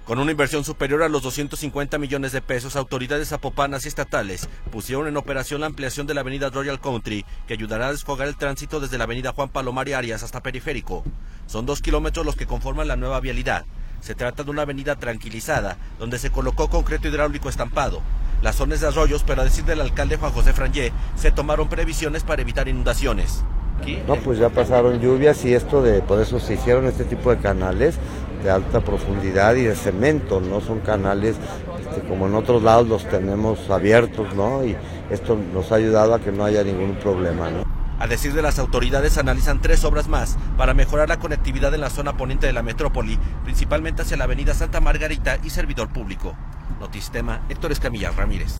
Con una inversión superior a los 250 millones de pesos, autoridades zapopanas y estatales pusieron en operación la ampliación de la avenida Royal Country, que ayudará a desfogar el tránsito desde la avenida Juan Palomar y Arias hasta Periférico. Son 2 kilómetros los que conforman la nueva vialidad. Se trata de una avenida tranquilizada, donde se colocó concreto hidráulico estampado. La zona es de arroyos, pero a decir del alcalde Juan José Frangé, se tomaron previsiones para evitar inundaciones. No, pues ya pasaron lluvias y por eso se hicieron este tipo de canales de alta profundidad y de cemento, no son canales como en otros lados los tenemos abiertos, ¿no? Y esto nos ha ayudado a que no haya ningún problema, ¿no? A decir de las autoridades, analizan 3 obras más para mejorar la conectividad en la zona poniente de la metrópoli, principalmente hacia la avenida Santa Margarita y Servidor Público. Notistema, Héctor Escamilla Ramírez.